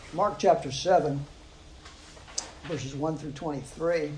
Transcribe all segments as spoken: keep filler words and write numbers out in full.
Mark chapter seven, verses one through twenty-three.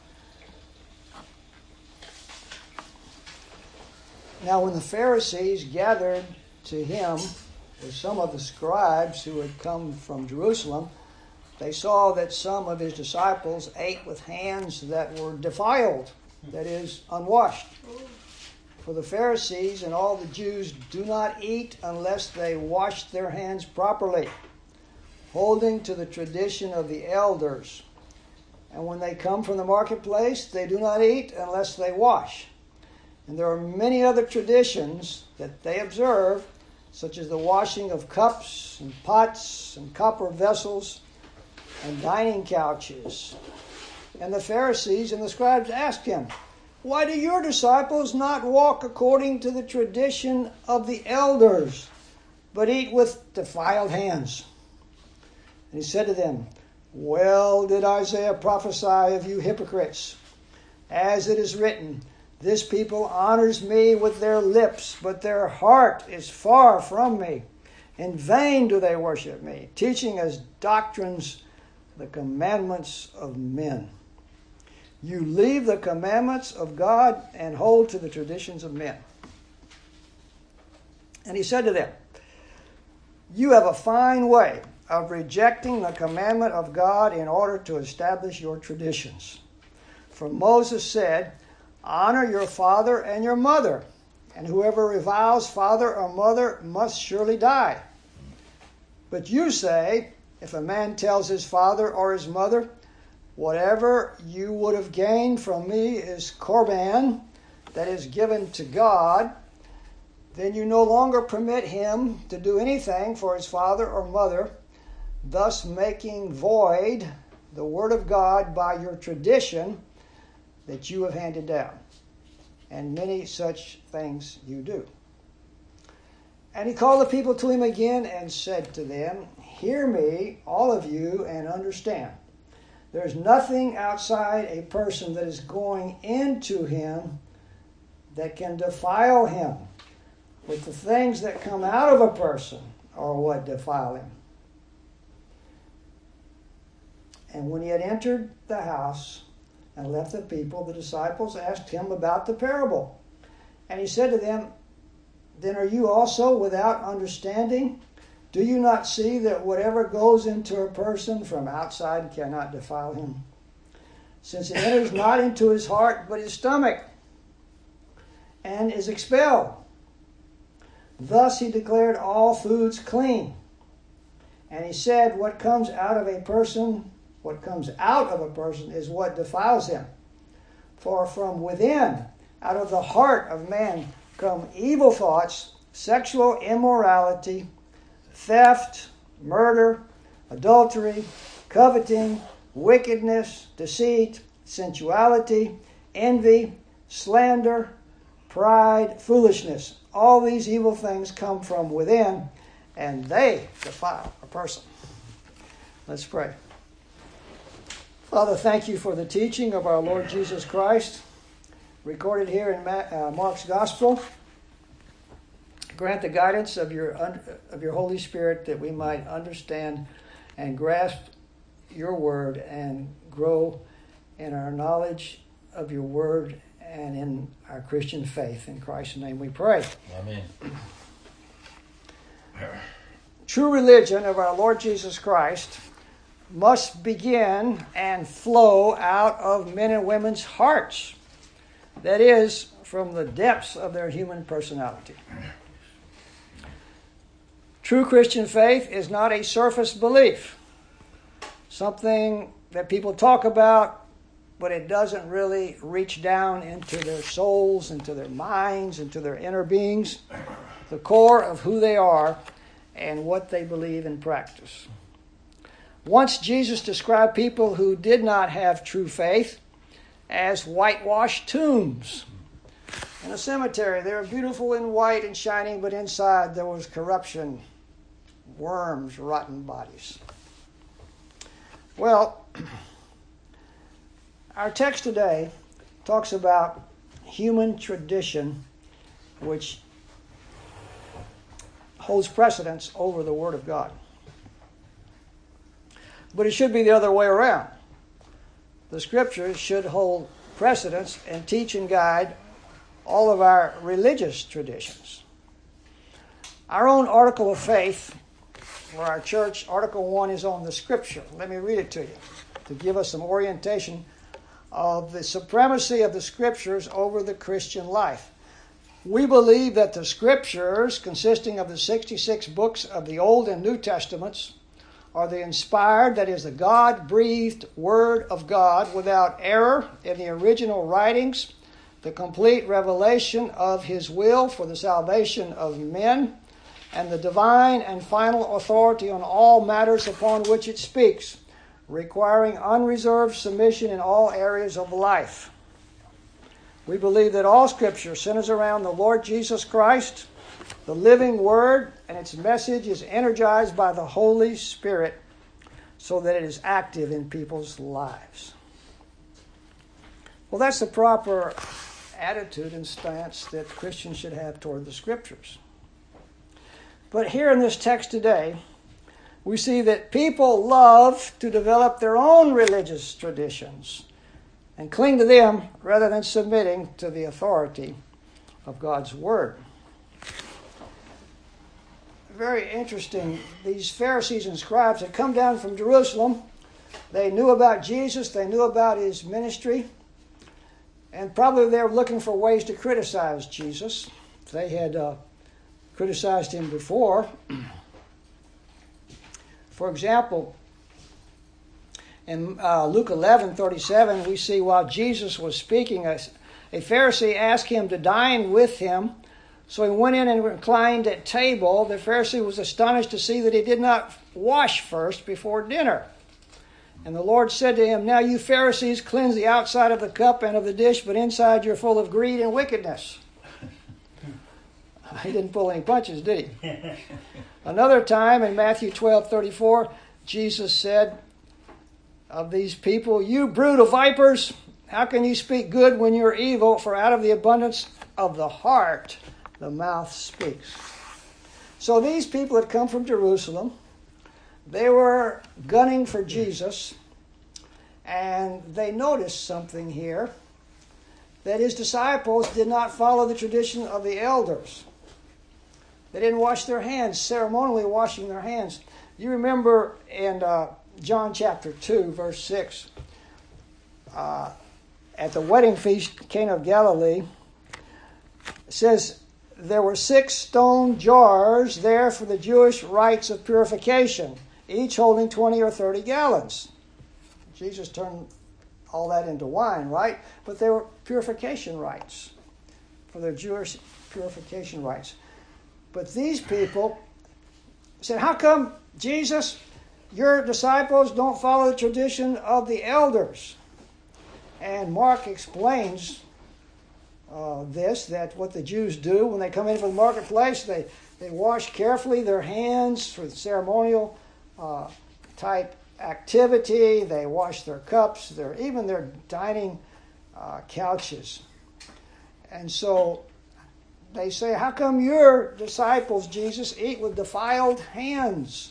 Now when the Pharisees gathered to him with some of the scribes who had come from Jerusalem, they saw that some of his disciples ate with hands that were defiled, that is, unwashed. For the Pharisees and all the Jews do not eat unless they wash their hands properly, holding to the tradition of the elders. And when they come from the marketplace, they do not eat unless they wash. And there are many other traditions that they observe, such as the washing of cups and pots and copper vessels and dining couches. And the Pharisees and the scribes asked him, "Why do your disciples not walk according to the tradition of the elders, but eat with defiled hands?" And he said to them, "Well did Isaiah prophesy of you hypocrites, as it is written, 'This people honors me with their lips, but their heart is far from me. In vain do they worship me, teaching as doctrines the commandments of men.' You leave the commandments of God and hold to the traditions of men." And he said to them, "You have a fine way of rejecting the commandment of God in order to establish your traditions. For Moses said, 'Honor your father and your mother,' and whoever reviles father or mother must surely die. But you say, if a man tells his father or his mother, 'Whatever you would have gained from me is korban,' that is given to God, then you no longer permit him to do anything for his father or mother, thus making void the word of God by your tradition that you have handed down. And many such things you do." And he called the people to him again and said to them, "Hear me, all of you, and understand. There's nothing outside a person that is going into him that can defile him. But the things that come out of a person are what defile him." And when he had entered the house and left the people, the disciples asked him about the parable. And he said to them, "Then are you also without understanding? Do you not see that whatever goes into a person from outside cannot defile him? Since it enters not into his heart, but his stomach, and is expelled. Thus he declared all foods clean. And he said, what comes out of a person, what comes out of a person is what defiles him. For from within, out of the heart of man, come evil thoughts, sexual immorality, theft, murder, adultery, coveting, wickedness, deceit, sensuality, envy, slander, pride, foolishness. All these evil things come from within, and they defile a person." Let's pray. Father, thank you for the teaching of our Lord Jesus Christ, recorded here in Mark's Gospel. Grant the guidance of your of your Holy Spirit that we might understand and grasp your word and grow in our knowledge of your word and in our Christian faith. In Christ's name we pray. Amen. True religion of our Lord Jesus Christ must begin and flow out of men and women's hearts. That is, from the depths of their human personality. True Christian faith is not a surface belief, something that people talk about, but it doesn't really reach down into their souls, into their minds, into their inner beings, the core of who they are and what they believe and practice. Once Jesus described people who did not have true faith as whitewashed tombs. In a cemetery, they were beautiful and white and shining, but inside there was corruption, worms, rotten bodies. Well, our text today talks about human tradition, which holds precedence over the Word of God. But it should be the other way around. The Scriptures should hold precedence and teach and guide all of our religious traditions. Our own article of faith for our church, Article one, is on the Scripture. Let me read it to you to give us some orientation of the supremacy of the Scriptures over the Christian life. We believe that the Scriptures, consisting of the sixty-six books of the Old and New Testaments, are the inspired, that is, the God-breathed Word of God without error in the original writings, the complete revelation of His will for the salvation of men, and the divine and final authority on all matters upon which it speaks, requiring unreserved submission in all areas of life. We believe that all Scripture centers around the Lord Jesus Christ, the living Word, and its message is energized by the Holy Spirit so that it is active in people's lives. Well, that's the proper attitude and stance that Christians should have toward the Scriptures. But here in this text today, we see that people love to develop their own religious traditions and cling to them rather than submitting to the authority of God's Word. Very interesting. These Pharisees and scribes had come down from Jerusalem. They knew about Jesus. They knew about His ministry. And probably they were looking for ways to criticize Jesus. They had uh, criticized Him before. For example, in uh, Luke eleven thirty-seven, we see while Jesus was speaking, a, a Pharisee asked Him to dine with him. So he went in and reclined at table. The Pharisee was astonished to see that he did not wash first before dinner. And the Lord said to him, "Now you Pharisees cleanse the outside of the cup and of the dish, but inside you're full of greed and wickedness." He didn't pull any punches, did he? Another time in Matthew twelve thirty-four, Jesus said of these people, "You brood of vipers, how can you speak good when you're evil? For out of the abundance of the heart, the mouth speaks." So these people had come from Jerusalem. They were gunning for Jesus. And they noticed something here, that His disciples did not follow the tradition of the elders. They didn't wash their hands, ceremonially washing their hands. You remember in uh, John chapter two, verse six, uh, at the wedding feast, Cana of Galilee, it says, there were six stone jars there for the Jewish rites of purification, each holding twenty or thirty gallons. Jesus turned all that into wine, right? But they were purification rites, for their Jewish purification rites. But these people said, "How come, Jesus, your disciples don't follow the tradition of the elders?" And Mark explains uh, this, that what the Jews do when they come in from the marketplace, they, they wash carefully their hands for the ceremonial uh, type activity. They wash their cups, their even their dining uh, couches. And so they say, "How come your disciples, Jesus, eat with defiled hands?"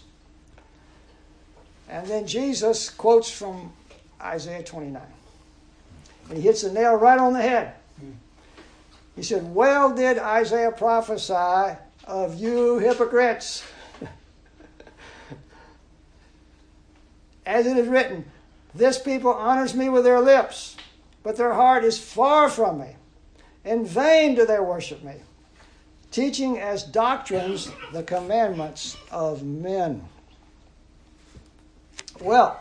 And then Jesus quotes from Isaiah twenty-nine. And He hits the nail right on the head. He said, "Well did Isaiah prophesy of you hypocrites. As it is written, this people honors me with their lips, but their heart is far from me. In vain do they worship me, teaching as doctrines the commandments of men." Well,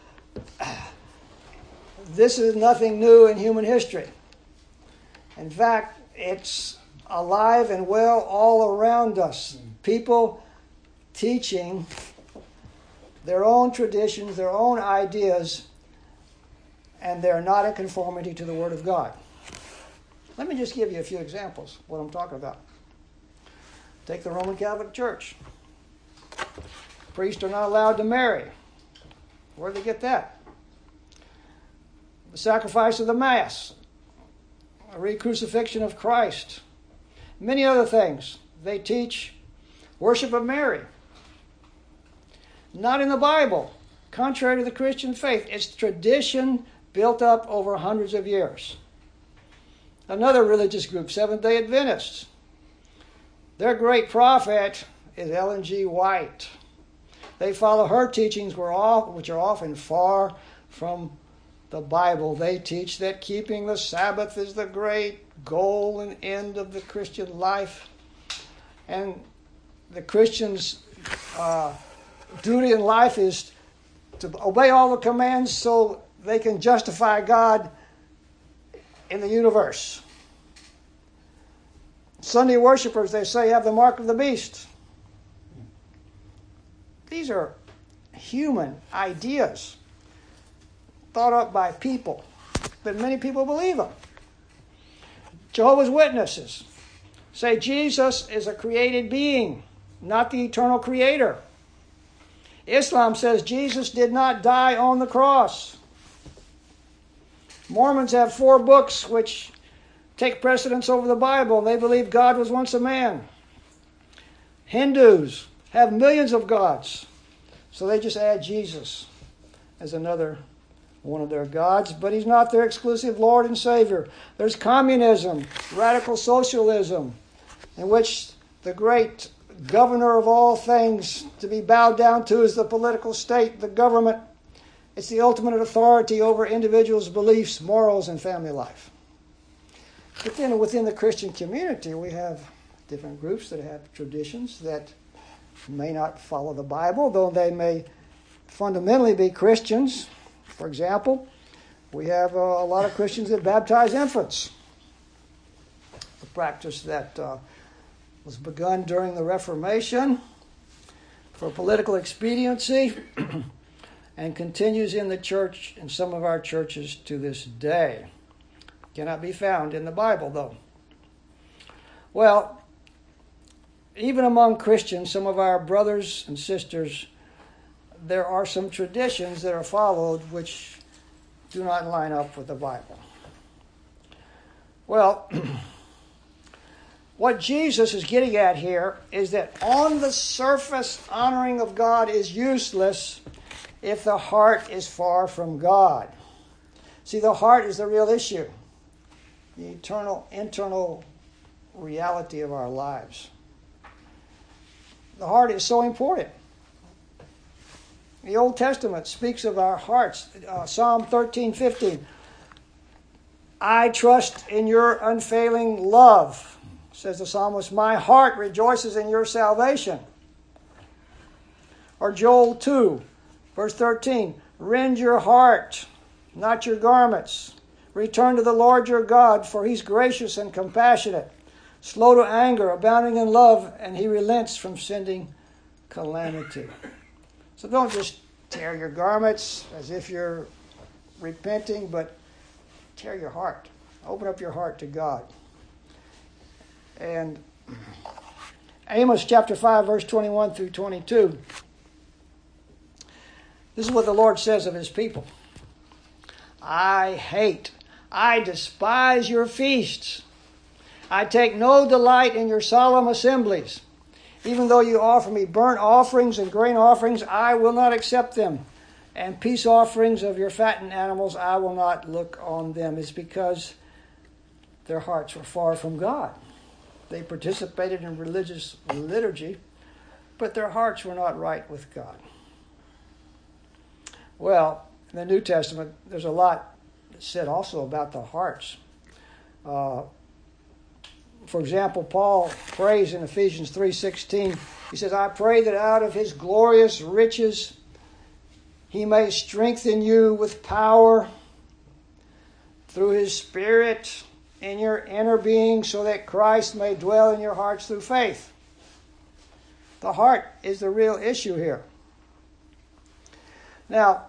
this is nothing new in human history. In fact, it's alive and well all around us. People teaching their own traditions, their own ideas, and they're not in conformity to the Word of God. Let me just give you a few examples of what I'm talking about. Take the Roman Catholic Church. Priests are not allowed to marry. Where did they get that? The sacrifice of the Mass, a re-crucifixion of Christ, many other things. They teach worship of Mary. Not in the Bible. contrary to the Christian faith. It's tradition built up over hundreds of years. Another religious group, Seventh-day Adventists. Their great prophet is Ellen G. White. They follow her teachings, which are often far from the Bible. They teach that keeping the Sabbath is the great goal and end of the Christian life. And the Christian's uh, duty in life is to obey all the commands so they can justify God in the universe. Sunday worshipers, they say, have the mark of the beast. These are human ideas thought up by people, but many people believe them. Jehovah's Witnesses say Jesus is a created being, not the eternal creator. Islam says Jesus did not die on the cross. Mormons have four books which take precedence over the Bible, and they believe God was once a man. Hindus have millions of gods, so they just add Jesus as another one of their gods, but he's not their exclusive Lord and Savior. There's communism, radical socialism, in which the great governor of all things to be bowed down to is the political state, the government. It's the ultimate authority over individuals' beliefs, morals, and family life. But then within the Christian community, we have different groups that have traditions that may not follow the Bible, though they may fundamentally be Christians. For example, we have uh, a lot of Christians that baptize infants, a practice that uh, was begun during the Reformation for political expediency and continues in the church, in some of our churches to this day. Cannot be found in the Bible, though. Well, even among Christians, some of our brothers and sisters, there are some traditions that are followed which do not line up with the Bible. Well, what Jesus is getting at here is that on the surface, honoring of God is useless if the heart is far from God. See, the heart is the real issue, the eternal, internal reality of our lives. The heart is so important. The Old Testament speaks of our hearts. Uh, Psalm thirteen fifteen. I trust in your unfailing love, says the psalmist. My heart rejoices in your salvation. Or Joel two, verse thirteen. Rend your heart, not your garments. Return to the Lord your God, for he's gracious and compassionate, slow to anger, abounding in love, and he relents from sending calamity. So don't just tear your garments as if you're repenting, but tear your heart. Open up your heart to God. And Amos chapter five, verse twenty-one through twenty-two. This is what the Lord says of his people. I hate, I despise your feasts. I take no delight in your solemn assemblies. Even though you offer me burnt offerings and grain offerings, I will not accept them. And peace offerings of your fattened animals, I will not look on them. It's because their hearts were far from God. They participated in religious liturgy, but their hearts were not right with God. Well, in the New Testament, there's a lot said also about the hearts. Uh, For example, Paul prays in Ephesians three sixteen. He says, I pray that out of his glorious riches he may strengthen you with power through his Spirit in your inner being, so that Christ may dwell in your hearts through faith. The heart is the real issue here. Now,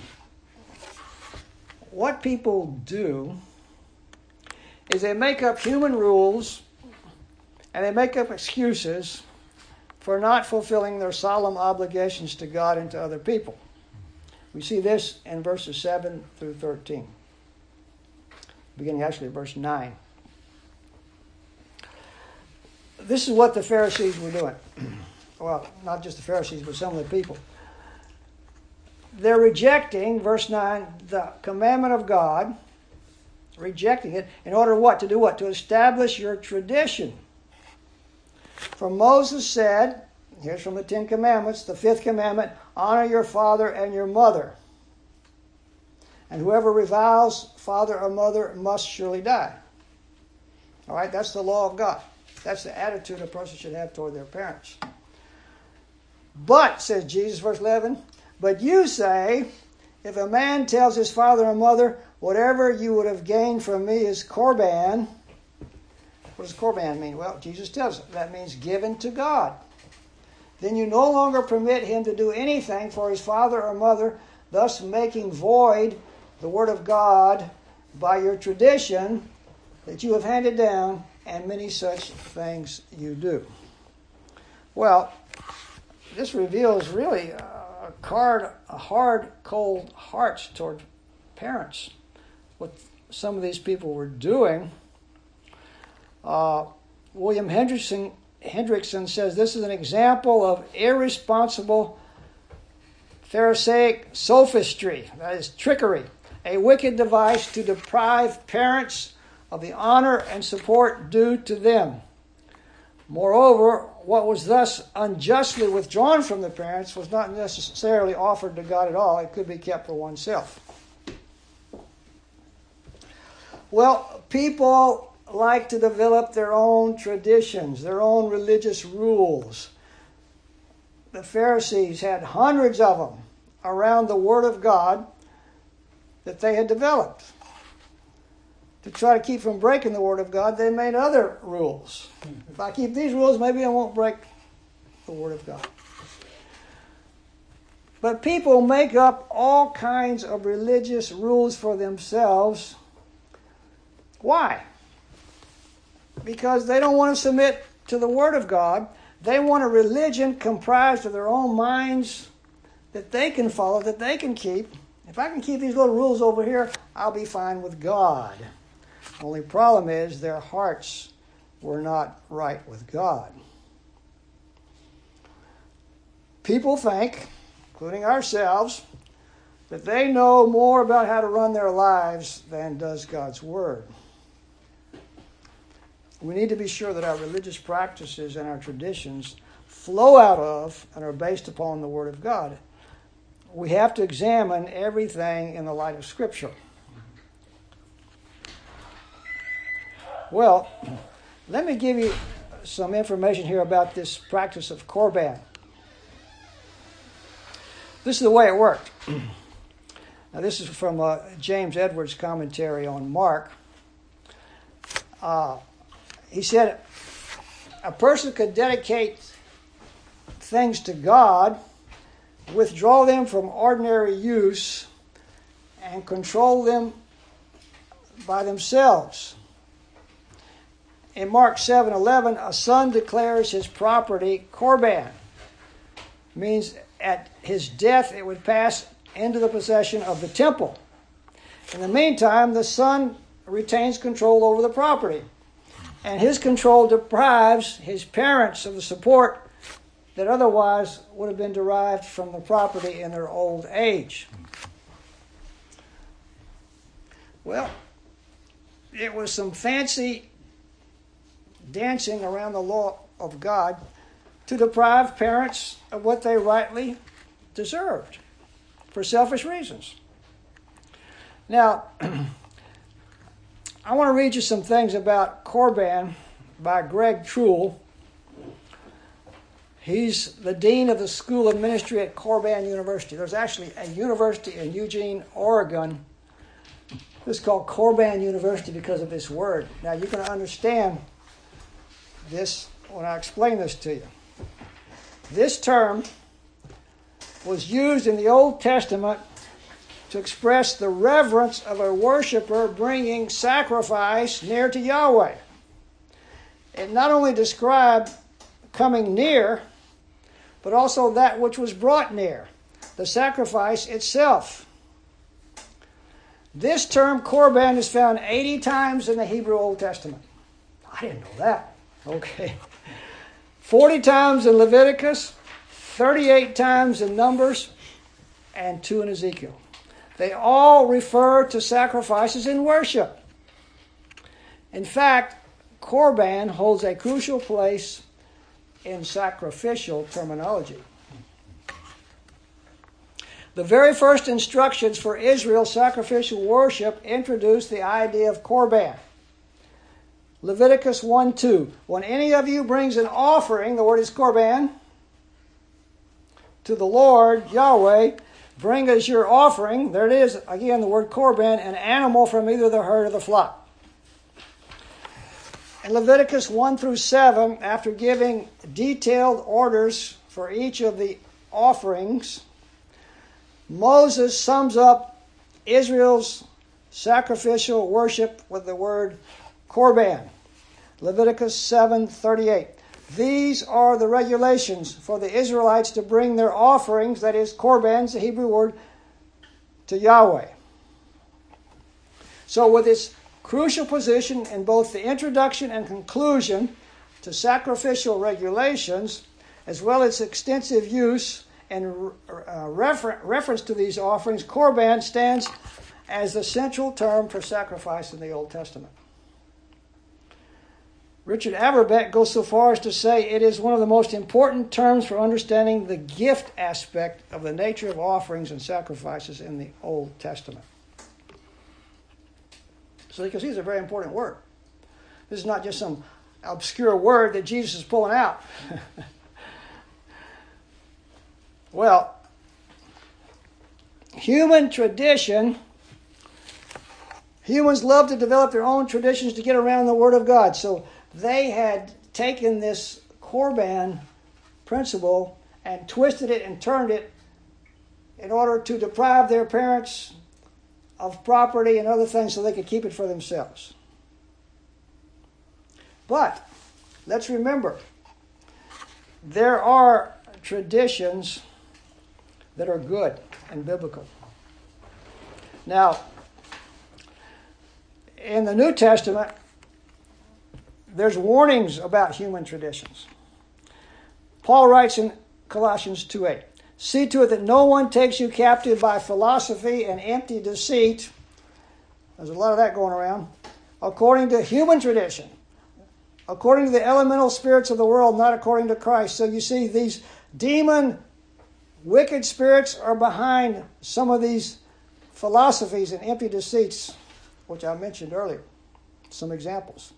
what people do is they make up human rules and they make up excuses for not fulfilling their solemn obligations to God and to other people. We see this in verses seven through thirteen. Beginning actually at verse nine. This is what the Pharisees were doing. Well, not just the Pharisees, but some of the people. they're rejecting, verse nine, the commandment of God, rejecting it, in order what? To do what? To establish your tradition. For Moses said, here's from the Ten Commandments, the fifth commandment, honor your father and your mother. And whoever reviles father or mother must surely die. All right, that's the law of God. That's the attitude a person should have toward their parents. But, says Jesus, verse eleven, but you say, if a man tells his father or mother, whatever you would have gained from me is korban. What does korban mean? Well, Jesus tells us that means given to God. Then you no longer permit him to do anything for his father or mother, thus making void the word of God by your tradition that you have handed down, and many such things you do. Well, this reveals really a hard, a hard, cold hearts toward parents. What some of these people were doing. Uh, William Hendrickson, Hendrickson says this is an example of irresponsible Pharisaic sophistry, that is trickery, a wicked device to deprive parents of the honor and support due to them. Moreover, what was thus unjustly withdrawn from the parents was not necessarily offered to God at all. It could be kept for oneself. Well, people like to develop their own traditions, their own religious rules. The Pharisees had hundreds of them around the Word of God that they had developed. To try to keep from breaking the Word of God, they made other rules. If I keep these rules, maybe I won't break the Word of God. But people make up all kinds of religious rules for themselves. Why? Because they don't want to submit to the Word of God. They want a religion comprised of their own minds that they can follow, that they can keep. If I can keep these little rules over here, I'll be fine with God. The only problem is their hearts were not right with God. People think, including ourselves, that they know more about how to run their lives than does God's Word. We need to be sure that our religious practices and our traditions flow out of and are based upon the Word of God. We have to examine everything in the light of Scripture. Well, let me give you some information here about this practice of korban. This is the way it worked. Now, this is from uh, James Edwards' commentary on Mark. Uh, he said, a person could dedicate things to God, withdraw them from ordinary use, and control them by themselves. In Mark seven eleven, a son declares his property korban. Means at his death it would pass into the possession of the temple. In the meantime, the son retains control over the property. And his control deprives his parents of the support that otherwise would have been derived from the property in their old age. Well, it was some fancy dancing around the law of God to deprive parents of what they rightly deserved for selfish reasons. Now, I want to read you some things about korban by Greg Truell. He's the dean of the School of Ministry at Corban University. There's actually a university in Eugene, Oregon. It's called Corban University because of this word. Now, you're going to understand this when I explain this to you. This term was used in the Old Testament to express the reverence of a worshiper bringing sacrifice near to Yahweh. It not only described coming near, but also that which was brought near, the sacrifice itself. This term korban is found eighty times in the Hebrew Old Testament. I didn't know that. Okay. forty times in Leviticus, thirty-eight times in Numbers, and two in Ezekiel. They all refer to sacrifices in worship. In fact, Korban holds a crucial place in sacrificial terminology. The very first instructions for Israel's sacrificial worship introduced the idea of Korban. Leviticus one two. When any of you brings an offering, the word is Korban, to the Lord, Yahweh, bring as your offering, there it is, again, the word Korban, an animal from either the herd or the flock. In Leviticus one through seven, after giving detailed orders for each of the offerings, Moses sums up Israel's sacrificial worship with the word Korban. Leviticus seven thirty-eight. These are the regulations for the Israelites to bring their offerings, that is, Korbans, the Hebrew word, to Yahweh. So with its crucial position in both the introduction and conclusion to sacrificial regulations, as well as extensive use and uh, refer- reference to these offerings, Korban stands as the central term for sacrifice in the Old Testament. Richard Averbeck goes so far as to say it is one of the most important terms for understanding the gift aspect of the nature of offerings and sacrifices in the Old Testament. So you can see it's a very important word. This is not just some obscure word that Jesus is pulling out. Well, human tradition, humans love to develop their own traditions to get around the Word of God. So they had taken this Korban principle and twisted it and turned it in order to deprive their parents of property and other things so they could keep it for themselves. But let's remember, there are traditions that are good and biblical. Now, in the New Testament, there's warnings about human traditions. Paul writes in Colossians two eight, see to it that no one takes you captive by philosophy and empty deceit. There's a lot of that going around. According to human tradition, according to the elemental spirits of the world, not according to Christ. So you see, these demon, wicked spirits are behind some of these philosophies and empty deceits, which I mentioned earlier. Some examples.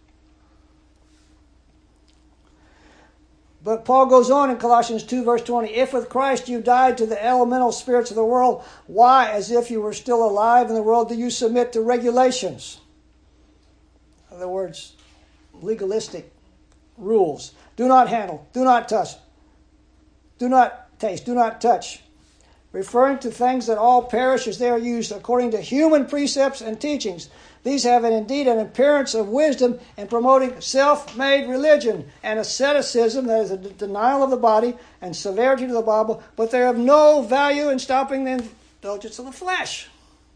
But Paul goes on in Colossians two, verse twenty, if with Christ you died to the elemental spirits of the world, why, as if you were still alive in the world, do you submit to regulations? In other words, legalistic rules. Do not handle, do not touch, do not taste, do not touch. Referring to things that all perish as they are used according to human precepts and teachings. These have indeed an appearance of wisdom in promoting self-made religion and asceticism, that is a denial of the body and severity to the Bible, but they have no value in stopping the indulgence of the flesh.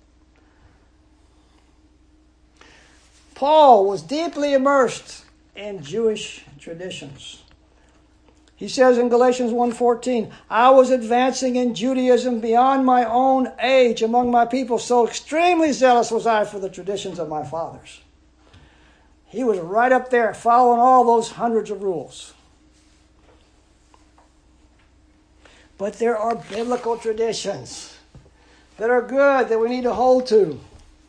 Paul was deeply immersed in Jewish traditions. He says in Galatians one fourteen, I was advancing in Judaism beyond my own age among my people, so extremely zealous was I for the traditions of my fathers. He was right up there following all those hundreds of rules. But there are biblical traditions that are good that we need to hold to.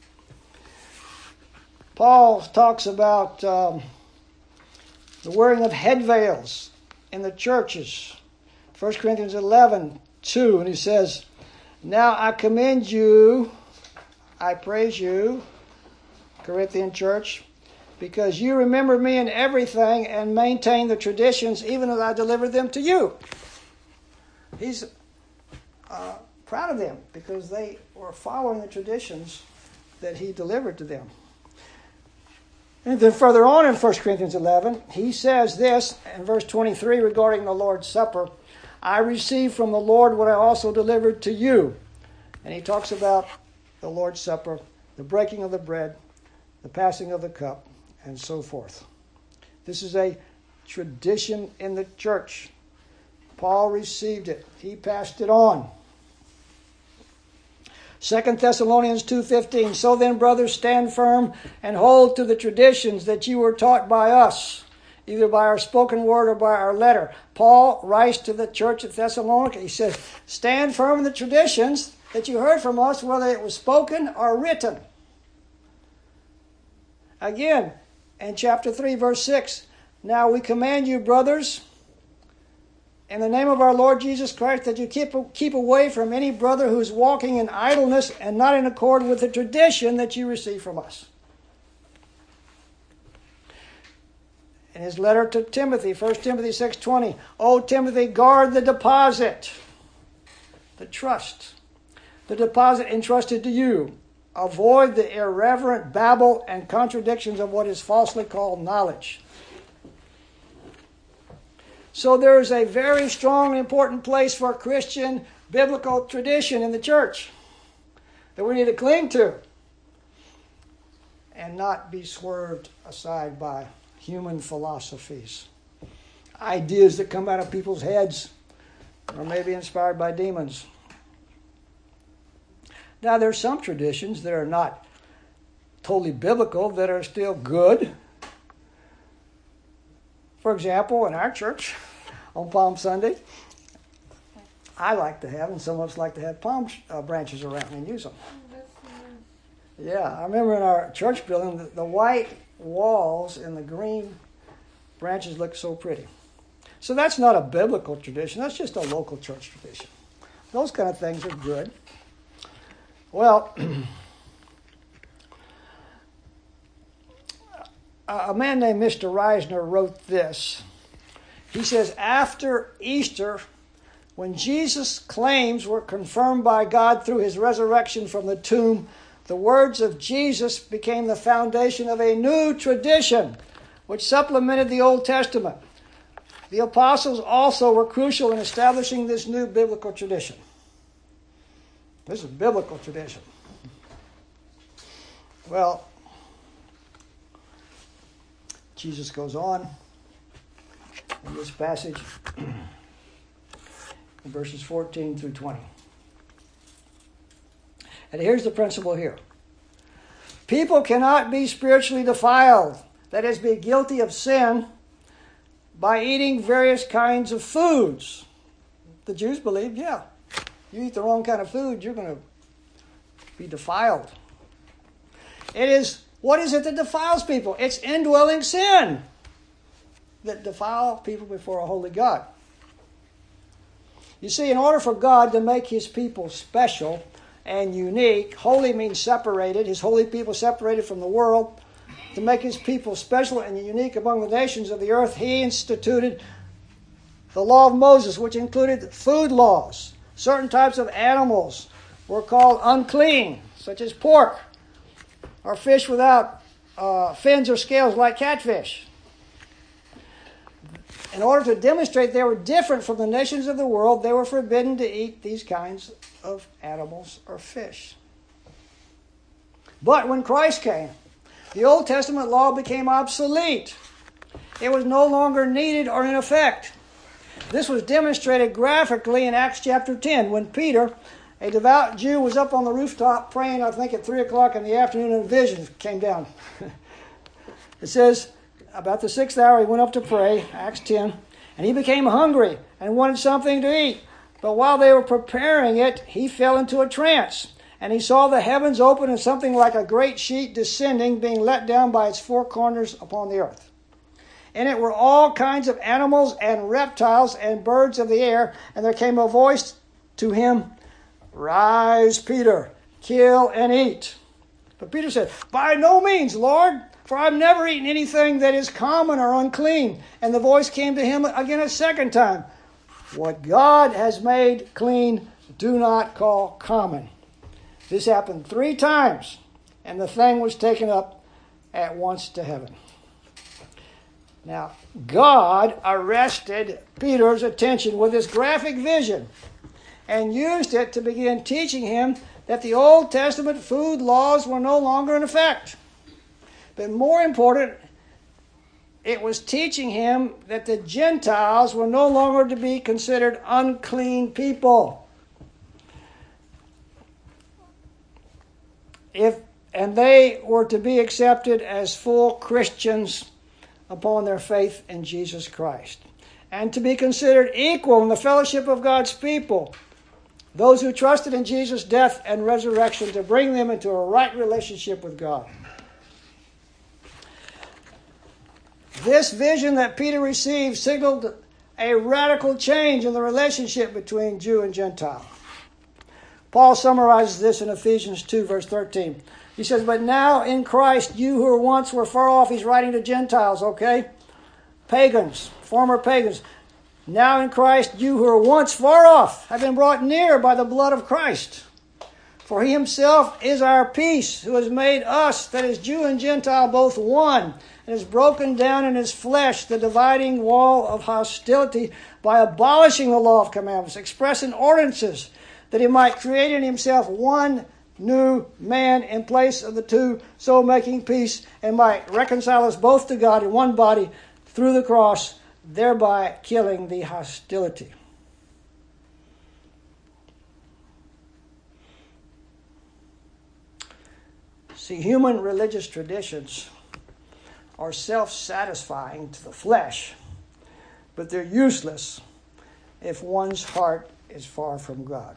Paul talks about um, the wearing of head veils in the churches. First Corinthians eleven two, and he says, now I commend you, I praise you, Corinthian church, because you remember me in everything and maintain the traditions even as I delivered them to you. He's uh, proud of them because they were following the traditions that he delivered to them. And then further on in First Corinthians eleven, he says this in verse twenty-three regarding the Lord's Supper, I received from the Lord what I also delivered to you. And he talks about the Lord's Supper, the breaking of the bread, the passing of the cup, and so forth. This is a tradition in the church. Paul received it. He passed it on. Second Thessalonians two fifteen, so then, brothers, stand firm and hold to the traditions that you were taught by us, either by our spoken word or by our letter. Paul writes to the church at Thessalonica. He says, stand firm in the traditions that you heard from us, whether it was spoken or written. Again, in chapter three, verse six, now we command you, brothers, in the name of our Lord Jesus Christ, that you keep, keep away from any brother who is walking in idleness and not in accord with the tradition that you receive from us. In his letter to Timothy, First Timothy six twenty, O Timothy, guard the deposit, the trust, the deposit entrusted to you. Avoid the irreverent babble and contradictions of what is falsely called knowledge. So there is a very strong and important place for Christian biblical tradition in the church that we need to cling to and not be swerved aside by human philosophies, ideas that come out of people's heads or maybe inspired by demons. Now, there are some traditions that are not totally biblical that are still good. For example, in our church, on Palm Sunday, I like to have, and some of us like to have palm uh, branches around and use them. Yeah, I remember in our church building, the, the white walls and the green branches look so pretty. So that's not a biblical tradition. That's just a local church tradition. Those kind of things are good. Well, a man named Mister Reisner wrote this. He says, after Easter, when Jesus' claims were confirmed by God through his resurrection from the tomb, the words of Jesus became the foundation of a new tradition, which supplemented the Old Testament. The apostles also were crucial in establishing this new biblical tradition. This is biblical tradition. Well, Jesus goes on in this passage in verses fourteen through twenty. And here's the principle here. People cannot be spiritually defiled, that is, be guilty of sin, by eating various kinds of foods. The Jews believed, yeah, you eat the wrong kind of food, you're going to be defiled. It is, what is it that defiles people? It's indwelling sin that defile people before a holy God. You see, in order for God to make his people special and unique, holy means separated, his holy people separated from the world, to make his people special and unique among the nations of the earth, he instituted the law of Moses, which included food laws. Certain types of animals were called unclean, such as pork, or fish without uh, fins or scales like catfish. In order to demonstrate they were different from the nations of the world, they were forbidden to eat these kinds of animals or fish. But when Christ came, the Old Testament law became obsolete. It was no longer needed or in effect. This was demonstrated graphically in Acts chapter ten, when Peter, a devout Jew, was up on the rooftop praying, I think at three o'clock in the afternoon, and a vision came down. It says, about the sixth hour he went up to pray, Acts ten, and he became hungry and wanted something to eat. But while they were preparing it, he fell into a trance, and he saw the heavens open and something like a great sheet descending, being let down by its four corners upon the earth. In it were all kinds of animals and reptiles and birds of the air, and there came a voice to him, "Rise, Peter, kill and eat." But Peter said, "By no means, Lord, for I've never eaten anything that is common or unclean." And the voice came to him again a second time, "What God has made clean, do not call common." This happened three times, and the thing was taken up at once to heaven. Now, God arrested Peter's attention with this graphic vision and used it to begin teaching him that the Old Testament food laws were no longer in effect. But more important, it was teaching him that the Gentiles were no longer to be considered unclean people. if and they were to be accepted as full Christians upon their faith in Jesus Christ, and to be considered equal in the fellowship of God's people, those who trusted in Jesus' death and resurrection to bring them into a right relationship with God. This vision that Peter received signaled a radical change in the relationship between Jew and Gentile. Paul summarizes this in Ephesians two, verse thirteen. He says, "But now in Christ, you who were once were far off," he's writing to Gentiles, okay? Pagans, former pagans. "Now in Christ, you who were once far off have been brought near by the blood of Christ. For he himself is our peace, who has made us, that is Jew and Gentile, both one, and has broken down in his flesh the dividing wall of hostility by abolishing the law of commandments, expressed in ordinances, that he might create in himself one new man in place of the two, so making peace, and might reconcile us both to God in one body through the cross, thereby killing the hostility." See, human religious traditions are self-satisfying to the flesh, but they're useless if one's heart is far from God.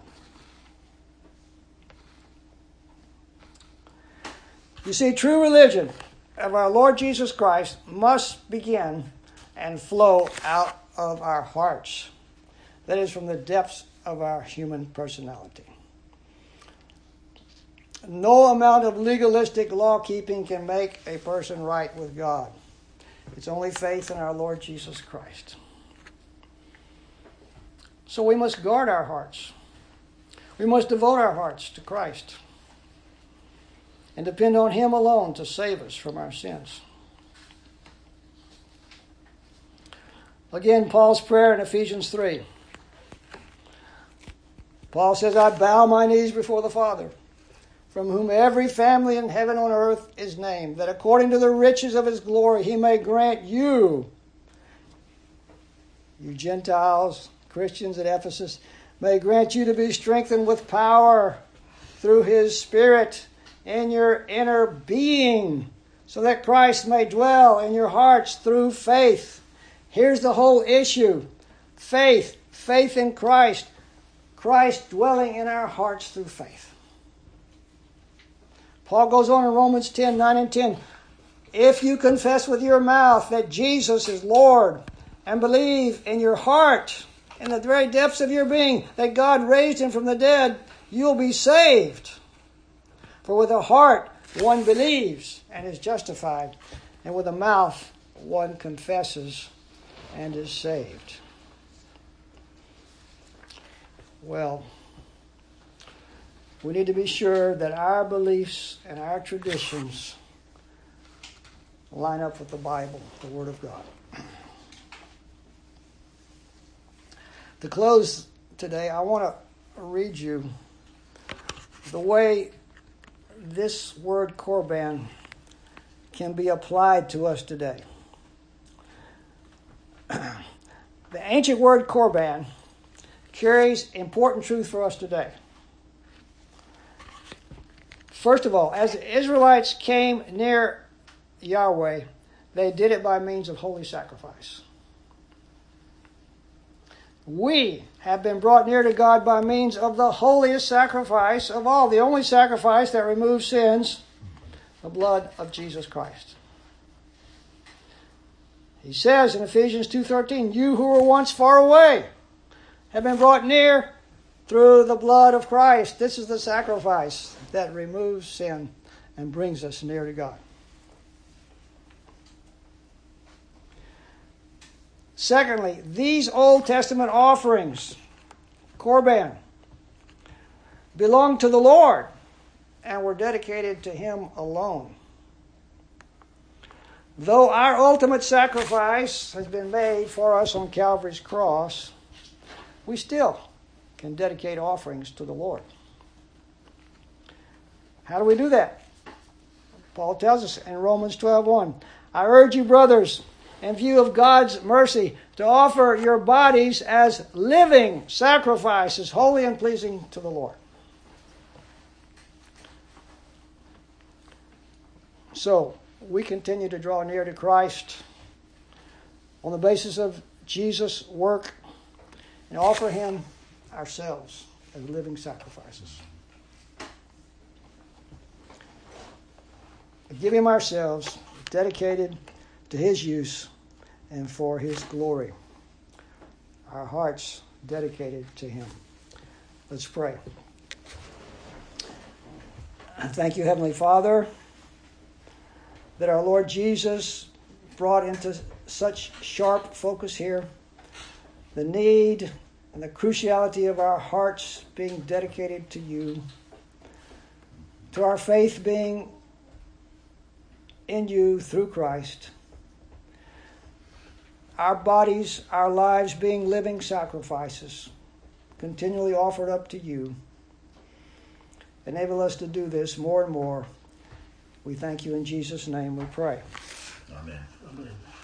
You see, true religion of our Lord Jesus Christ must begin and flow out of our hearts. That is, from the depths of our human personality. No amount of legalistic law-keeping can make a person right with God. It's only faith in our Lord Jesus Christ. So we must guard our hearts. We must devote our hearts to Christ and depend on him alone to save us from our sins. Again, Paul's prayer in Ephesians three. Paul says, "I bow my knees before the Father, from whom every family in heaven and on earth is named, that according to the riches of his glory he may grant you," you Gentiles, Christians at Ephesus, "may grant you to be strengthened with power through his Spirit in your inner being, so that Christ may dwell in your hearts through faith." Here's the whole issue. Faith. Faith in Christ. Christ dwelling in our hearts through faith. Paul goes on in Romans ten, nine and ten. "If you confess with your mouth that Jesus is Lord and believe in your heart, in the very depths of your being, that God raised him from the dead, you'll be saved. For with the heart one believes and is justified, and with the mouth one confesses and is saved." Well, we need to be sure that our beliefs and our traditions line up with the Bible, the Word of God. To close today, I want to read you the way this word Korban can be applied to us today. The ancient word Korban carries important truth for us today. First of all, as the Israelites came near Yahweh, they did it by means of holy sacrifice. We have been brought near to God by means of the holiest sacrifice of all, the only sacrifice that removes sins, the blood of Jesus Christ. He says in Ephesians two thirteen, "You who were once far away have been brought near through the blood of Christ." This is the sacrifice that removes sin and brings us near to God. Secondly, these Old Testament offerings, Korban, belong to the Lord and were dedicated to him alone. Though our ultimate sacrifice has been made for us on Calvary's cross, we still can dedicate offerings to the Lord. How do we do that? Paul tells us in Romans twelve one, "I urge you, brothers, in view of God's mercy, to offer your bodies as living sacrifices, holy and pleasing to the Lord." So, we continue to draw near to Christ on the basis of Jesus' work and offer Him ourselves as living sacrifices. Give Him ourselves, dedicated to His use and for His glory. Our hearts dedicated to Him. Let's pray. Thank you, Heavenly Father, that our Lord Jesus brought into such sharp focus here the need and the cruciality of our hearts being dedicated to You, to our faith being in You through Christ, our bodies, our lives being living sacrifices, continually offered up to You. Enable us to do this more and more. We thank You in Jesus' name we pray. Amen. Amen.